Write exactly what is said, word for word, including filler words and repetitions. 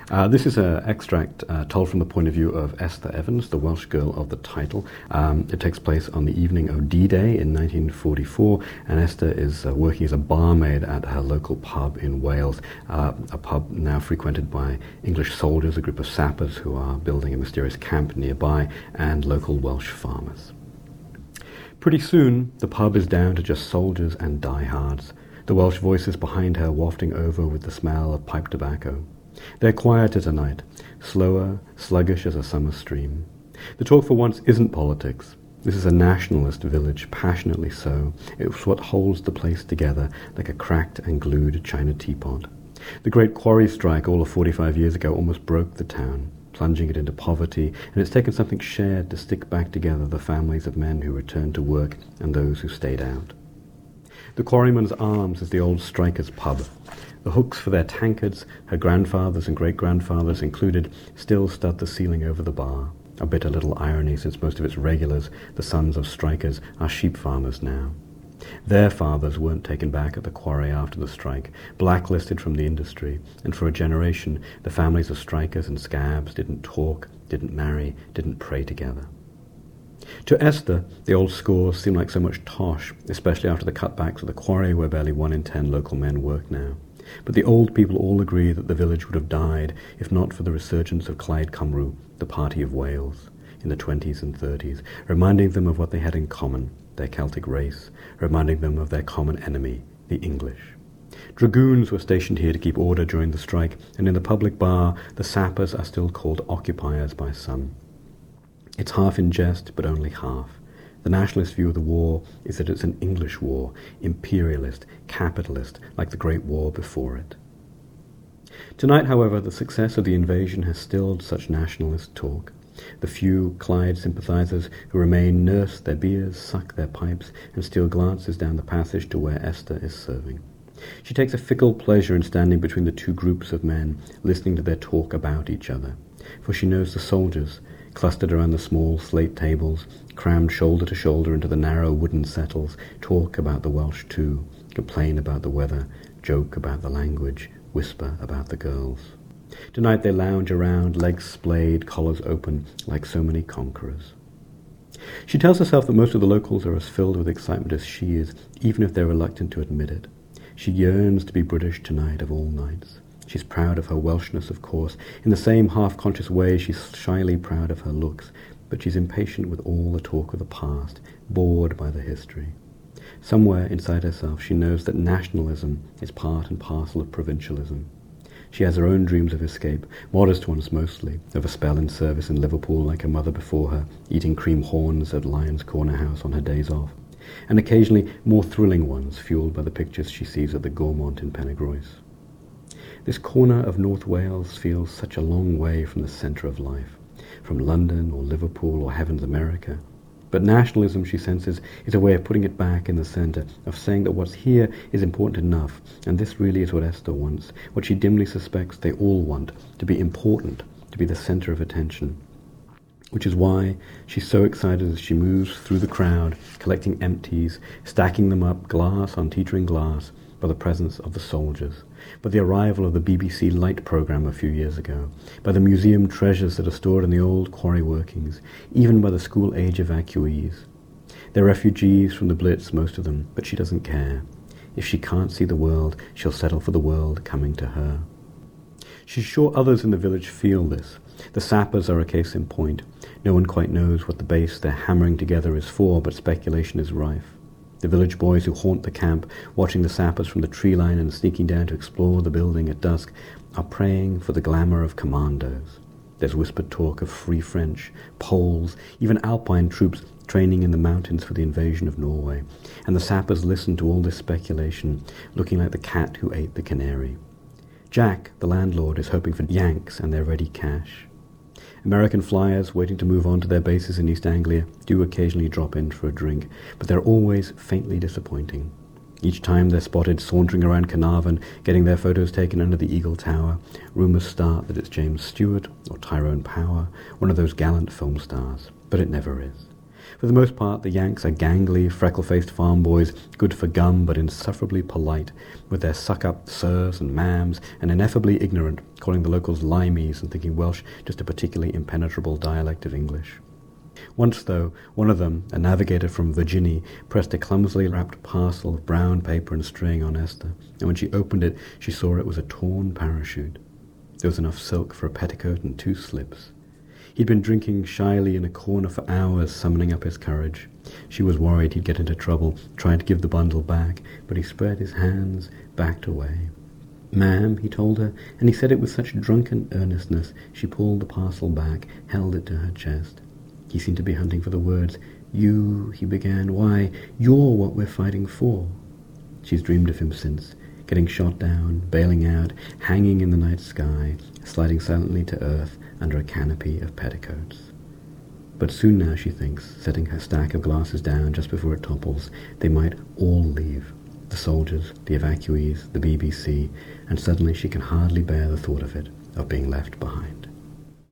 Uh, this is an extract uh, told from the point of view of Esther Evans, the Welsh girl of the title. Um, it takes place on the evening of D-Day in nineteen forty-four, and Esther is uh, working as a barmaid at her local pub in Wales, uh, a pub now frequented by English soldiers, a group of sappers who are building a mysterious camp nearby, and local Welsh farmers. Pretty soon, the pub is down to just soldiers and diehards, the Welsh voices behind her wafting over with the smell of pipe tobacco. They're quieter tonight, slower, sluggish as a summer stream. The talk for once isn't politics. This is a nationalist village, passionately so. It's what holds the place together like a cracked and glued china teapot. The great quarry strike all of forty-five years ago almost broke the town, plunging it into poverty, and it's taken something shared to stick back together the families of men who returned to work and those who stayed out. The Quarryman's Arms is the old strikers' pub. The hooks for their tankards, her grandfathers and great-grandfathers included, still stud the ceiling over the bar. A bitter little irony, since most of its regulars, the sons of strikers, are sheep farmers now. Their fathers weren't taken back at the quarry after the strike, blacklisted from the industry, and for a generation the families of strikers and scabs didn't talk, didn't marry, didn't pray together. To Esther, the old scores seem like so much tosh, especially after the cutbacks at the quarry where barely one in ten local men work now. But the old people all agree that the village would have died if not for the resurgence of Clyde Cymru, the Party of Wales, in the twenties and thirties, reminding them of what they had in common, their Celtic race, reminding them of their common enemy, the English. Dragoons were stationed here to keep order during the strike, and in the public bar the sappers are still called occupiers by some. It's half in jest, but only half. The nationalist view of the war is that it's an English war, imperialist, capitalist, like the Great War before it. Tonight, however, the success of the invasion has stilled such nationalist talk. The few Clyde sympathizers who remain nurse their beers, suck their pipes, and steal glances down the passage to where Esther is serving. She takes a fickle pleasure in standing between the two groups of men, listening to their talk about each other. For she knows the soldiers, clustered around the small slate tables, crammed shoulder to shoulder into the narrow wooden settles, talk about the Welsh too, complain about the weather, joke about the language, whisper about the girls. Tonight they lounge around, legs splayed, collars open, like so many conquerors. She tells herself that most of the locals are as filled with excitement as she is, even if they're reluctant to admit it. She yearns to be British tonight of all nights. She's proud of her Welshness, of course. In the same half-conscious way, she's shyly proud of her looks, but she's impatient with all the talk of the past, bored by the history. Somewhere inside herself she knows that nationalism is part and parcel of provincialism. She has her own dreams of escape, modest ones mostly, of a spell in service in Liverpool like her mother before her, eating cream horns at Lyons Corner House on her days off, and occasionally more thrilling ones fuelled by the pictures she sees at the Gaumont in Penygroes. This corner of North Wales feels such a long way from the centre of life, from London or Liverpool or heaven's America. But nationalism, she senses, is a way of putting it back in the centre, of saying that what's here is important enough, and this really is what Esther wants, what she dimly suspects they all want, to be important, to be the centre of attention. Which is why she's so excited as she moves through the crowd, collecting empties, stacking them up glass on teetering glass, by the presence of the soldiers, by the arrival of the B B C Light programme a few years ago, by the museum treasures that are stored in the old quarry workings, even by the school-age evacuees. They're refugees from the Blitz, most of them, but she doesn't care. If she can't see the world, she'll settle for the world coming to her. She's sure others in the village feel this. The sappers are a case in point. No one quite knows what the base they're hammering together is for, but speculation is rife. The village boys who haunt the camp, watching the sappers from the tree line and sneaking down to explore the building at dusk, are praying for the glamour of commandos. There's whispered talk of Free French, Poles, even Alpine troops training in the mountains for the invasion of Norway, and the sappers listen to all this speculation, looking like the cat who ate the canary. Jack, the landlord, is hoping for Yanks and their ready cash. American flyers waiting to move on to their bases in East Anglia do occasionally drop in for a drink, but they're always faintly disappointing. Each time they're spotted sauntering around Carnarvon, getting their photos taken under the Eagle Tower, rumours start that it's James Stewart or Tyrone Power, one of those gallant film stars, but it never is. For the most part, the Yanks are gangly, freckle-faced farm boys, good for gum but insufferably polite, with their suck-up sirs and ma'ams, and ineffably ignorant, calling the locals limeys and thinking Welsh just a particularly impenetrable dialect of English. Once, though, one of them, a navigator from Virginia, pressed a clumsily wrapped parcel of brown paper and string on Esther, and when she opened it, she saw it was a torn parachute. There was enough silk for a petticoat and two slips. He'd been drinking shyly in a corner for hours, summoning up his courage. She was worried he'd get into trouble, trying to give the bundle back, but he spread his hands, backed away. "Ma'am," he told her, and he said it with such drunken earnestness, she pulled the parcel back, held it to her chest. He seemed to be hunting for the words. "You," he began, "why, you're what we're fighting for." She's dreamed of him since, getting shot down, bailing out, hanging in the night sky, sliding silently to earth under a canopy of petticoats. But soon now, she thinks, setting her stack of glasses down just before it topples, they might all leave, the soldiers, the evacuees, the B B C, and suddenly she can hardly bear the thought of it, of being left behind.